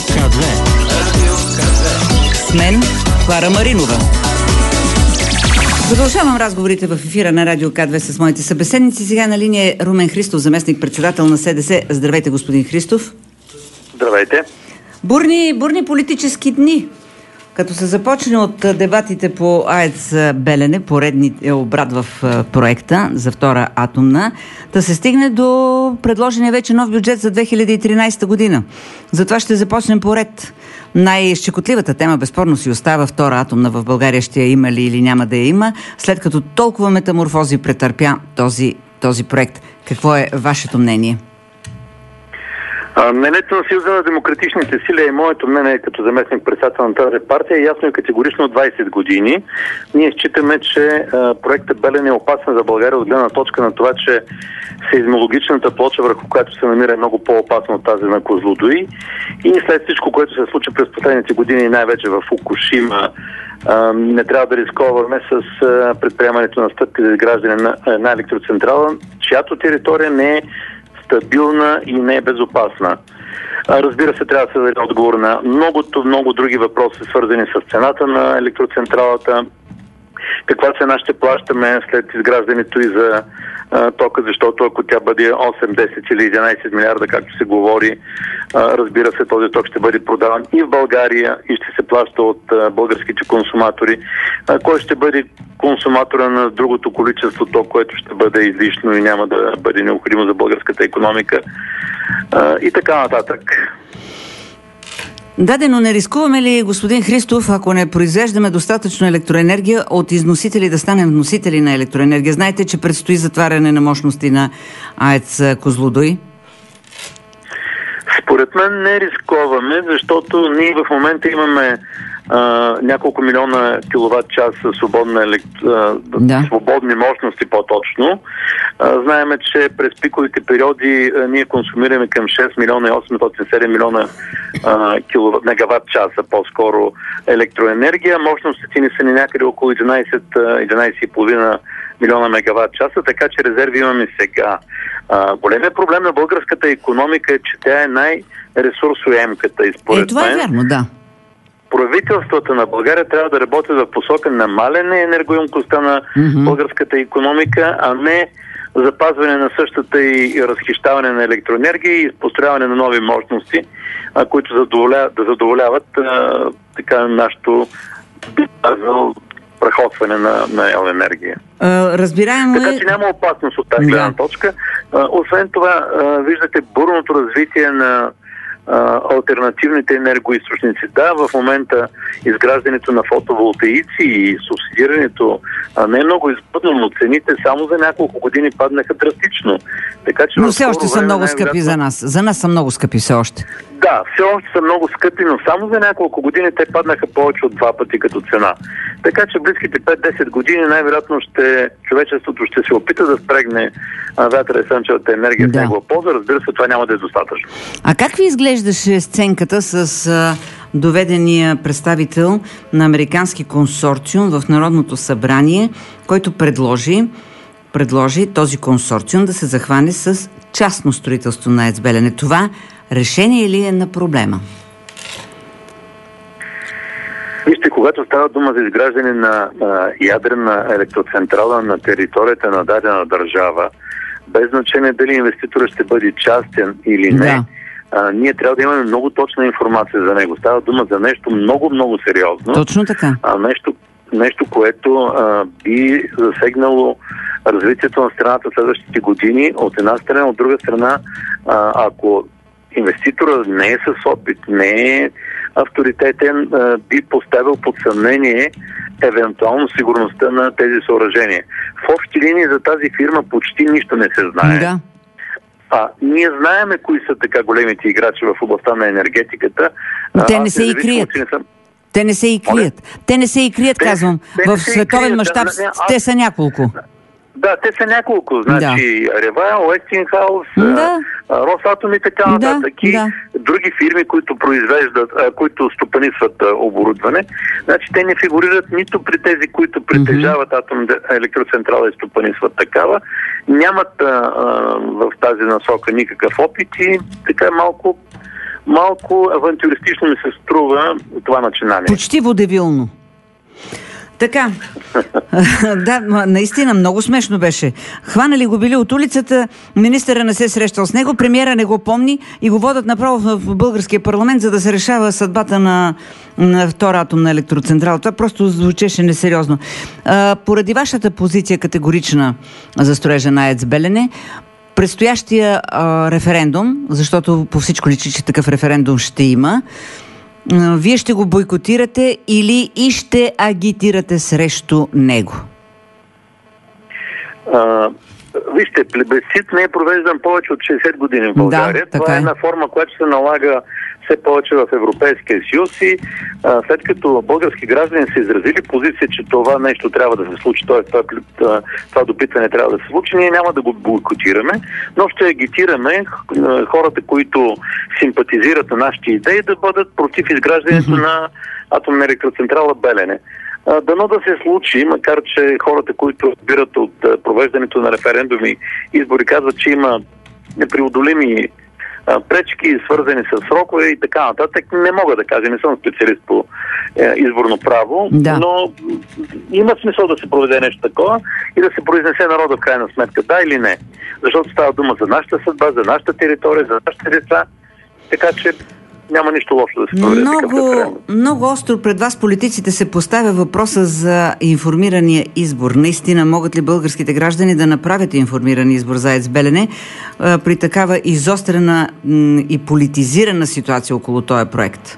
К2. С мен Клара Маринова. Продължавам разговорите в ефира на Радио К2 с моите събеседници. Сега на линия е Румен Христов, заместник-председател на СДС. Здравейте, господин Христов. Здравейте. Бурни политически дни. Като се започне от дебатите по АЕЦ Белене, поредни обрат в проекта за втора атомна, да се стигне до предложения вече нов бюджет за 2013 година. Затова ще започнем поред. Най-щекотливата тема безспорно си остава втора атомна в България. Ще я има ли или няма да я има, след като толкова метаморфози претърпя този проект. Какво е вашето мнение? Мнението на Съюза на демократичните сили и моето мнение като заместник-председател на тази партия е ясно и категорично от 20 години. Ние считаме, че проектът Белене е опасен за България от гледна точка на това, че сейзмологичната плоча, върху която се намира, е много по-опасна от тази на Козлодуй. И след всичко, което се случи през последните години, най-вече в Фукушима, не трябва да рисковаме с предприемането на стъпки за изграждане на една електроцентрала, чиято територия не е стабилна и не е безопасна. Разбира се, трябва да се даде отговор на много други въпроси, свързани с цената на електроцентралата, каква цена ще плащаме след изграждането и за тока, защото ако тя бъде 8, 10 или 11 милиарда, както се говори, разбира се, този ток ще бъде продаван и в България и ще се плаща от българските консуматори. Кой ще бъде консуматора на другото количество ток, което ще бъде излишно и няма да бъде необходимо за българската икономика и така нататък. Да, но не рискуваме ли, господин Христов, ако не произвеждаме достатъчно електроенергия, от износители да станем вносители на електроенергия? Знаете, че предстои затваряне на мощности на АЕЦ Козлодуй? Според мен не рисковаме, защото ние в момента имаме няколко милиона киловатт часа свободни мощности по-точно. Знаеме, че през пиковите периоди ние консумираме към 6 милиона и 807 милиона мегаватт часа по-скоро електроенергия. Мощностите ни са ни някъде около 11,5 милиона мегаватт часа, така че резерви имаме сега. Големият проблем на българската икономика е, че тя е най-ресурсоемката и според това е вярно, да. Правителствата на България трябва да работят в посока намаляне енергоемкостта на българската икономика, а не запазване на същата и разхищаване на електроенергия и построяване на нови мощности, които да задоволяват така нашето прахосване на електроенергия. Разбираемо така че няма опасност от тази гледна точка. Освен това, виждате бурното развитие на алтернативните енергоизточници. Да, в момента изграждането на фотоволтаици и субсидирането не е много изгодно, но цените само за няколко години паднаха драстично. Така, че но все още са много скъпи за нас. За нас са много скъпи все още. Да, все още са много скъпи, но само за няколко години те паднаха повече от 2 пъти като цена. Така че в близките 5-10 години най-вероятно човечеството ще се опита да спрегне вятъра и слънчевата енергия в негова полза. Разбира се, това няма да е достатъчно. А как ви изглеждаше сценката с доведения представител на американски консорциум в Народното събрание, който предложи този консорциум да се захване с частно строителство на АЕЦ Белене? Това решение ли е на проблема? Вижте, когато става дума за изграждане на ядрена електроцентрала на територията на дадена държава, без значение дали инвеститорът ще бъде частен или не, ние трябва да имаме много точна информация за него. Става дума за нещо много сериозно. Точно така. Нещо, което би засегнало развитието на страната в следващите години. От една страна, от друга страна, ако инвеститорът не е с опит, не е авторитетен, би поставил под съмнение евентуално сигурността на тези съоръжения. В общи линии за тази фирма почти нищо не се знае. Да. Ние знаеме кои са така големите играчи в областта на енергетиката. Те не се и крият. Те не се и крият. Те не се и крият, казвам. В световен мащаб те са няколко. Да, те са няколко. Значи Ревайл, Уестингхаус, Росатом и така нататък. Други фирми, които произвеждат, които стопанисват оборудване. Значи те не фигурират нито при тези, които притежават атомна електроцентрала и стопанисват такава. Нямат в тази насока никакъв опит и така малко малко авантюристично ми се струва това начинание. Почти водевилно. Така, да, наистина много смешно беше. Хванали го били от улицата, министъра не се срещал с него, премиера не го помни и го водят направо в българския парламент, за да се решава съдбата на втора атомна електроцентрала. Това просто звучеше несериозно. Поради вашата позиция категорична за строежа на АЕЦ Белене, предстоящия референдум, защото по всичко личи, че такъв референдум ще има, вие ще го бойкотирате или и ще агитирате срещу него? Вижте, плебисцит не е провеждан повече от 60 години в България. Да, това е една форма, която се налага все повече в Европейския съюз и след като български граждани са изразили позиция, че това нещо трябва да се случи, т.е. това допитване трябва да се случи, ние няма да го бойкотираме, но ще агитираме хората, които симпатизират на нашите идеи, да бъдат против изграждането на атомна електроцентрала Белене. Дано да се случи, макар че хората, които разбират от провеждането на референдуми избори, казват, че има непреодолими пречки, свързани с срокове и така нататък. Не мога да кажа, не съм специалист по изборно право, но има смисъл да се проведе нещо такова и да се произнесе народа в крайна сметка, да или не. Защото става дума за нашата съдба, за нашата територия, за нашите деца, така че няма нищо лошо да се проведе такъв референдум. Много остро пред вас политиците се поставя въпроса за информирания избор. Наистина, могат ли българските граждани да направят информиран избор за АЕЦ Белене при такава изострена и политизирана ситуация около този проект?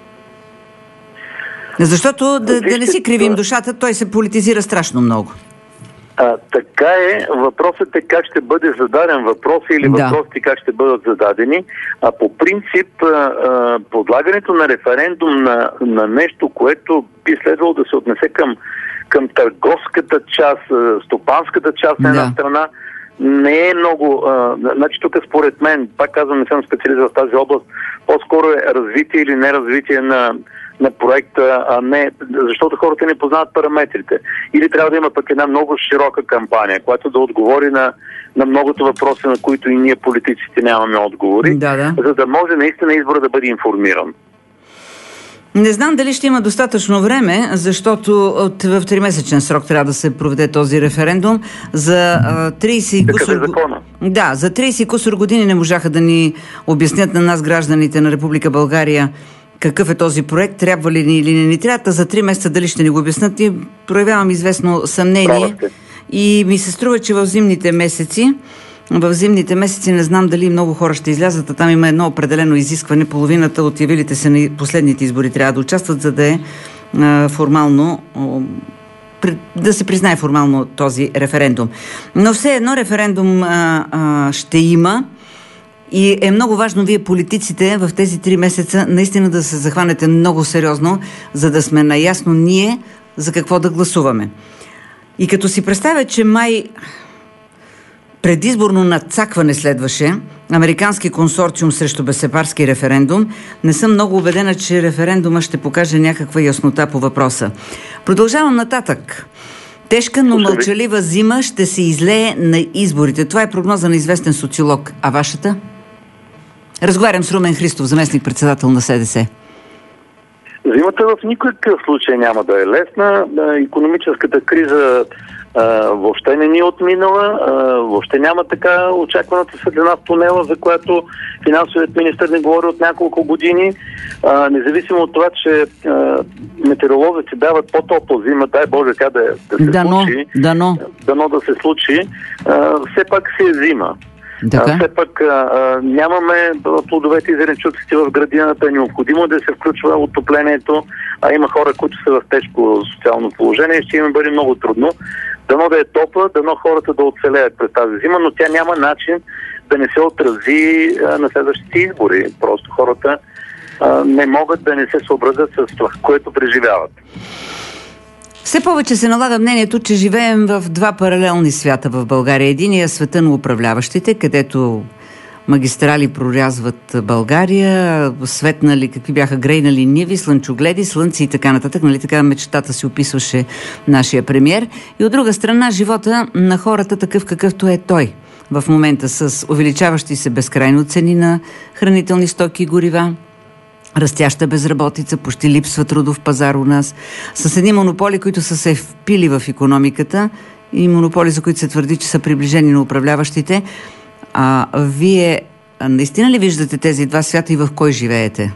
Защото да не си кривим душата, той се политизира страшно много. Така е. Въпросът е как ще бъде зададен въпрос или въпросите как ще бъдат зададени. По принцип, подлагането на референдум на нещо, което би следвало да се отнесе към търговската част, стопанската част на една страна, не е много... Значи тук според мен, пак казвам, не съм специалист в тази област, по-скоро е развитие или неразвитие на проекта, а не, защото хората не познават параметрите. Или трябва да има пък една много широка кампания, която да отговори на многото въпроси, на които и ние политиците нямаме отговори, за да може наистина избора да бъде информиран. Не знам дали ще има достатъчно време, защото в 3-месечен срок трябва да се проведе този референдум. За 30 кусор години не можаха да ни обяснят на нас, гражданите на Република България, какъв е този проект, трябва ли ни или не ни трябва. За 3 месеца дали ще ни го обяснат, и проявявам известно съмнение. И ми се струва, че в зимните месеци не знам дали много хора ще излязат, а там има едно определено изискване. Половината от явилите се на последните избори трябва да участват, за да е формално, да се признае формално този референдум. Но все едно референдум ще има. И е много важно вие, политиците, в тези 3 месеца наистина да се захванете много сериозно, за да сме наясно ние за какво да гласуваме. И като си представя, че май предизборно надцакване следваше, американски консорциум срещу безсепарски референдум, не съм много убедена, че референдума ще покаже някаква яснота по въпроса. Продължавам нататък. Тежка, но мълчалива зима ще се излее на изборите. Това е прогноза на известен социолог. А вашата? Разговарям с Румен Христов, заместник-председател на СДС. Зимата в никакъв случай няма да е лесна. Икономическата криза въобще не ни е отминала. Въобще няма така очакваната светлина в тунела, за която финансовият министър не говори от няколко години. Независимо от това, че метеоролозите дават по-топла зима, дай Боже тя да се случи. Дано да се случи. Все пак си е зима. Все пак нямаме плодовете и зеленчуците в градината, необходимо да се включва отоплението, а има хора, които са в тежко социално положение, ще им бъде много трудно. Дано да е топла, дано хората да оцелеят през тази зима, но тя няма начин да не се отрази на следващите избори. Просто хората не могат да не се съобразят с това, което преживяват. Все повече се налага мнението, че живеем в 2 паралелни свята в България. Единия е света на управляващите, където магистрали прорязват България, светнали, какви бяха грейнали ниви, слънчогледи, слънце и така нататък. Нали така мечтата си описваше нашия премиер. И от друга страна, живота на хората такъв какъвто е той. в момента с увеличаващи се безкрайно цени на хранителни стоки и горива, растяща безработица, почти липсва трудов пазар у нас, с едни монополи, които са се впили в икономиката и монополи, за които се твърди, че са приближени на управляващите. Вие наистина ли виждате тези два свята и в кой живеете?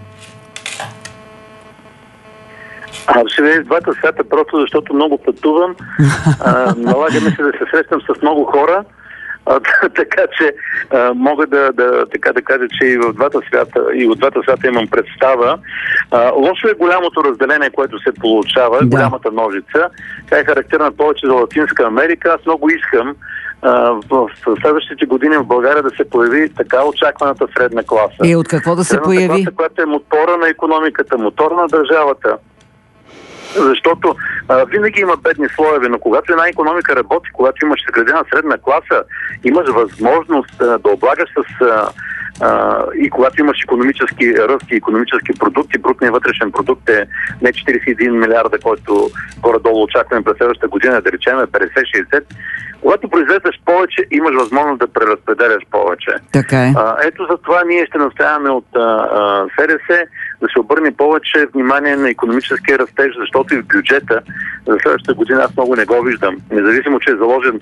Аз живея в двата свята, просто защото много пътувам. Налагаме се да се срещам с много хора, така че мога да кажа, че и от двата свята имам представа. Лошо е голямото разделение, което се получава, голямата ножица. Тя е характерна повече за Латинска Америка. Аз много искам в следващите години в България да се появи така очакваната средна класа. И от какво да се появи? Класа, която е мотора на икономиката, мотор на държавата. Защото винаги има бедни слоеве, но когато една икономика работи, когато имаш изградена средна класа, имаш възможност да облагаш и когато имаш икономически ръст и икономически продукти, брутният вътрешен продукт е не 41 милиарда, който горе-долу очакваме през следващата година, да речем 50-60. Когато произвеждаш повече, имаш възможност да преразпределяш повече. Така е. Ето за това ние ще настояваме от СДС да се обърне повече внимание на икономическия растеж, защото и в бюджета за следващата година аз много не го виждам. Независимо, че е заложен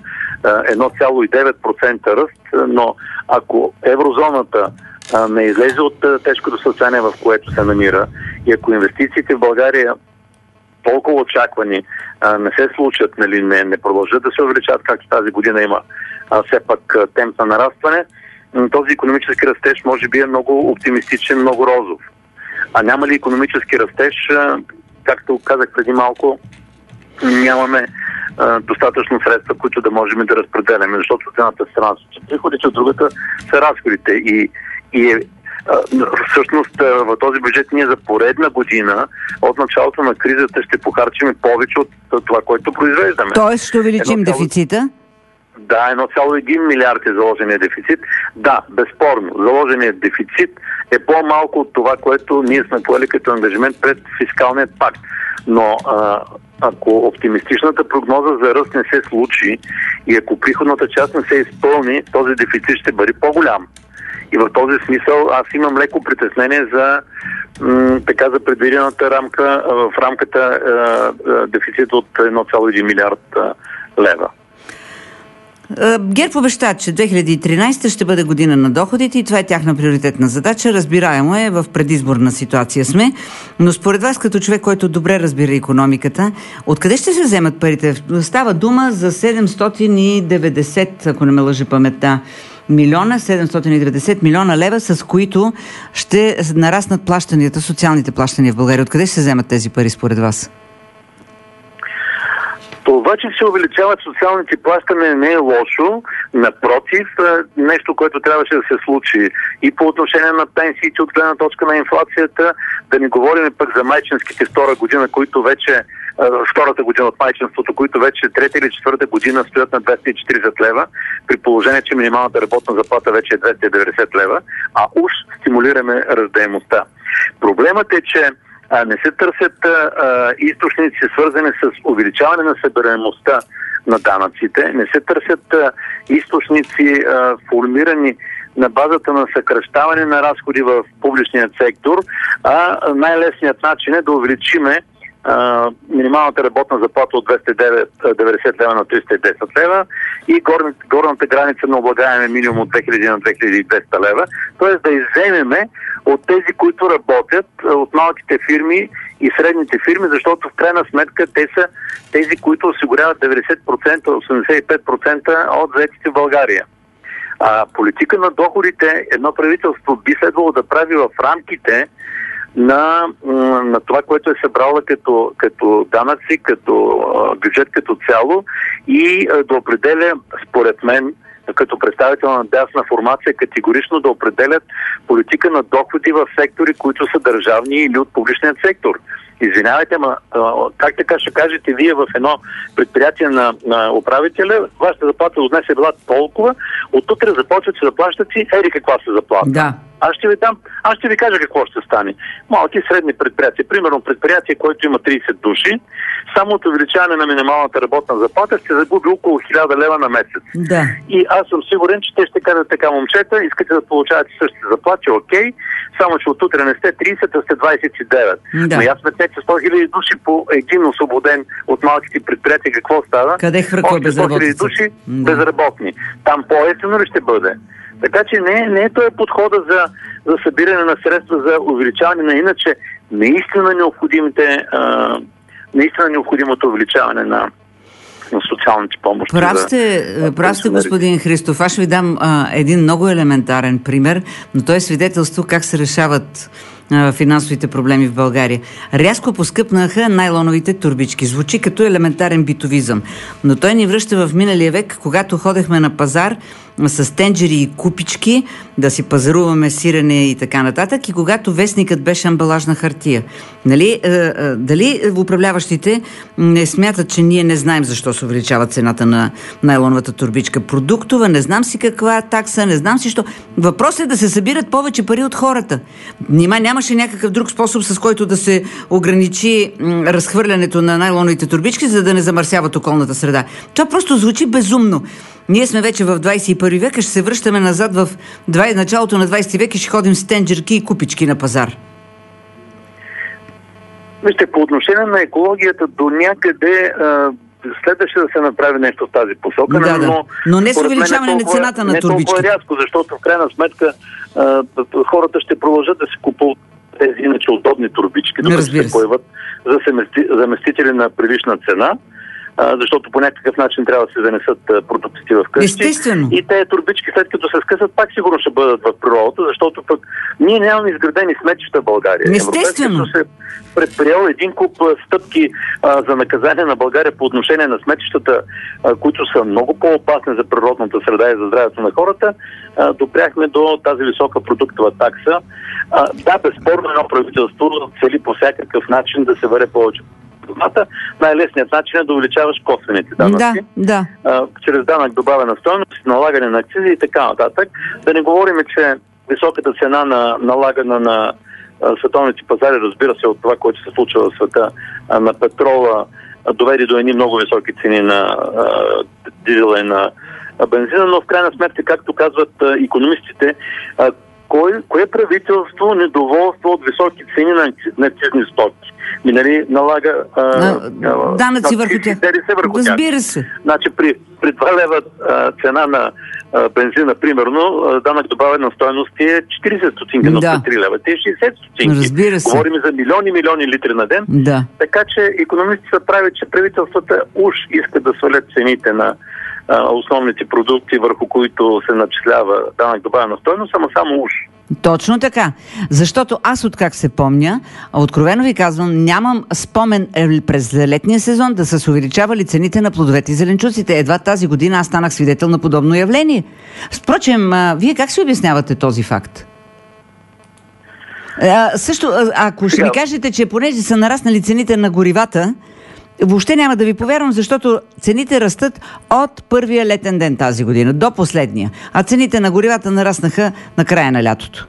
1,9% ръст, но ако еврозоната не излезе от тежкото състояние, в което се намира, и ако инвестициите в България толкова очаквани не се случат, не продължат да се увеличат, както тази година има все пак темп на нарастване, този икономически растеж може би е много оптимистичен, много розов. А няма ли икономически растеж, както казах преди малко, нямаме достатъчно средства, които да можем да разпределяме, защото от едната страна са приходите, от другата са разходите. И всъщност в този бюджет ние за поредна година от началото на кризата ще похарчим повече от това, което произвеждаме. Тоест ще увеличим дефицита? Да, 1,1 милиард е заложения дефицит. Да, безспорно, заложеният дефицит е по-малко от това, което ние сме поели като ангажимент пред фискалният пакт. Но ако оптимистичната прогноза за ръст не се случи и ако приходната част не се изпълни, този дефицит ще бъде по-голям. И в този смисъл аз имам леко притеснение за за предвидената рамка, в рамката дефицит от 1,1 милиард лева. ГЕРБ обеща, че 2013 ще бъде година на доходите и това е тяхна приоритетна задача. Разбираемо е, в предизборна ситуация сме, но според вас, като човек, който добре разбира икономиката, откъде ще се вземат парите? Става дума за 790, ако не ме лъже паметта, 790 милиона лева, с които ще нараснат плащанията, социалните плащания в България. Откъде ще се вземат тези пари според вас? Това, че се увеличават социалните плащания, не е лошо. Напротив, нещо, което трябваше да се случи и по отношение на пенсиите от гледна точка на инфлацията, да не говорим пък за майчинските втората година от майчинството, които вече трета или четвърта година стоят на 240 лева, при положение, че минималната работна заплата вече е 290 лева, а уж стимулираме раждаемостта. Проблемът е, че не се търсят източници, свързани с увеличаване на събираемостта на данъците, не се търсят източници, формирани на базата на съкращаване на разходи в публичния сектор, а най-лесният начин е да увеличиме минималната работна заплата от 290 лева на 310 лева и горната граница на облагаемия минимум от 2000 на 2200 лева, т.е. да изземеме от тези, които работят, от малките фирми и средните фирми, защото в крайна сметка те са тези, които осигуряват 90%, 85% от заетите в България. Политика на доходите едно правителство би следвало да прави в рамките на това, което е събрала като данъци, като бюджет като цяло и да определя, според мен, като представител на дясна формация, категорично да определят политика на доходи в сектори, които са държавни или от публичният сектор. Извинявайте, как така ще кажете вие в едно предприятие на управителя, вашата заплата от днес е била толкова, от утре започвате да плащате еди каква се заплата. Да. Аз ще ви кажа какво ще стане. Малки и средни предприятия. Примерно предприятие, което има 30 души, само от увеличаване на минималната работна заплата ще загуби около 1000 лева на месец. Да. И аз съм сигурен, че те ще кажат така: момчета, искате да получавате същите заплати, окей, само че отутре не сте 30, а сте 29. Да. Но аз сметнете 100 000 души по един освободен от малките предприятия, какво става? Къде хвърква безработица? 100 000 души безработни. Там по-ефтино ли ще бъде? Така че не е този подхода за събиране на средства за увеличаване на иначе наистина необходимото увеличаване на социалните помощи. Прав сте, господин Христов. Аз ще ви дам един много елементарен пример, но той е свидетелство как се решават финансовите проблеми в България. Рязко поскъпнаха найлоновите турбички. Звучи като елементарен битовизъм. Но той ни връща в миналия век, когато ходехме на пазар с тенджери и купички, да си пазаруваме сирене и така нататък, и когато вестникът беше амбалажна хартия. Дали управляващите не смятат, че ние не знаем защо се увеличава цената на найлоновата турбичка? Продуктова, не знам си каква такса, не знам си що. Въпросът е да се събират повече пари от хората. Нима нямаше някакъв друг способ, с който да се ограничи разхвърлянето на найлоновите турбички, за да не замърсяват околната среда. Това просто звучи безумно. Ние сме вече в 21 век, ще се връщаме назад в началото на 20 век и ще ходим с тенджерки и купички на пазар. Вижте, по отношение на екологията до някъде следваше да се направи нещо в тази посока, но не с увеличаване на цената на турбички. Не толкова рязко, защото в крайна сметка хората ще продължат да се купуват тези иначе удобни турбички, докато се появят за заместители на прилична цена, защото по някакъв начин трябва да се занесат продуктите в къщи. Естествено. И тези турбички, след като се скъсат, пак сигурно ще бъдат в природата, защото пък ние нямаме изградени сметища в България. Естествено. се предприел един куп стъпки за наказание на България по отношение на сметищата, които са много по-опасни за природната среда и за здравето на хората, допряхме до тази висока продуктова такса. Да, безспорно едно правителство цели по всякакъв начин да се върне повече. Най-лесният начин е да увеличаваш косвените данъци. Да. Чрез данък добавена стойност, налагане на акцизи и така нататък. Да не говорим, че високата цена налагана на световните пазари, разбира се, от това, което се случва в света на петрола, доведе до едни много високи цени на дизела и на бензина, но в крайна сметка, както казват икономистите, кое правителство недоволства от високи цени на акцизни стоки? Нали, налага данъци върху тях. Разбира се. Значи при 2 лева цена на бензина, примерно, данък добавена стойност е 40 стотинки, но при 3 лева те е 60 стотинки. Разбира се. Говорим за милиони литри на ден. Да. Така че икономистите прави, че правителствата уж искат да свалят цените на основните продукти, върху които се начислява данък добавена стойност, ама само уж. Точно така. Защото аз, откак се помня, откровено ви казвам, нямам спомен през летния сезон да са се увеличавали цените на плодовете и зеленчуците. Едва тази година аз станах свидетел на подобно явление. Впрочем, вие как си обяснявате този факт? Също, ако ще ми кажете, че понеже са нараснали цените на горивата, въобще няма да ви повярвам, защото цените растат от първия летен ден тази година до последния, а цените на горивата нараснаха на края на лятото.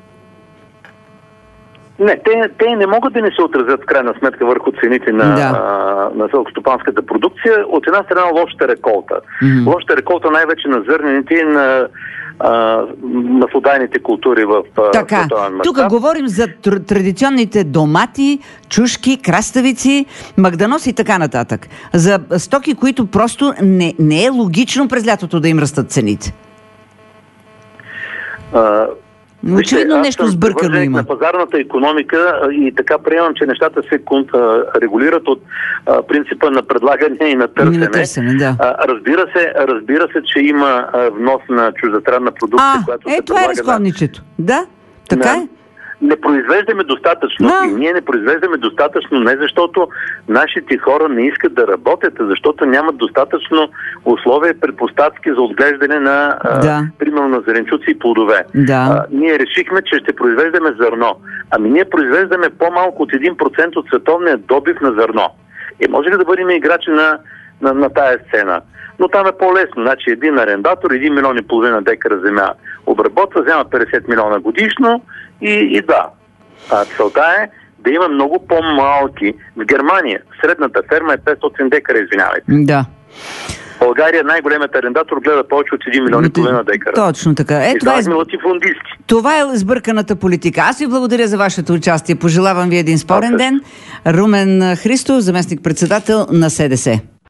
Не, те не могат да не се отразят в крайна сметка върху цените на селскостопанската продукция. От една страна лошата реколта. Лошата реколта най-вече на зърнените и на маслодайните култури в световен мащаб. Тук говорим за традиционните домати, чушки, краставици, магданоси и така нататък. За стоки, които просто не е логично през лятото да им растат цените. Очевидно нещо сбъркано има. На пазарната икономика и така приемам, че нещата се регулират от принципа на предлагане и на търсене. Да. Разбира се, че има внос на чуждестранна продукция, която се това е разковничето. Да, така е. Не произвеждаме достатъчно. И ние не произвеждаме достатъчно не защото нашите хора не искат да работят, а защото нямат достатъчно условия и предпоставки за отглеждане на примерно на зеленчуци и плодове. Ние решихме, че ще произвеждаме зърно. Ами ние произвеждаме по-малко от 1% от световния добив на зърно. Може ли да бъдем играчи на на тая сцена. Но там е по-лесно. Значи един арендатор, 1,5 милиона декара земя обработва, взема 50 милиона годишно и да. Целта е да има много по-малки. В Германия средната ферма е 500 декара, извинявайте. Да. В България най-големият арендатор гледа повече от 1,5 милиона декара. Точно така. Това е сбърканата политика. Аз ви благодаря за вашето участие. Пожелавам ви един спорен ден. Румен Христов, заместник-председател на СДС.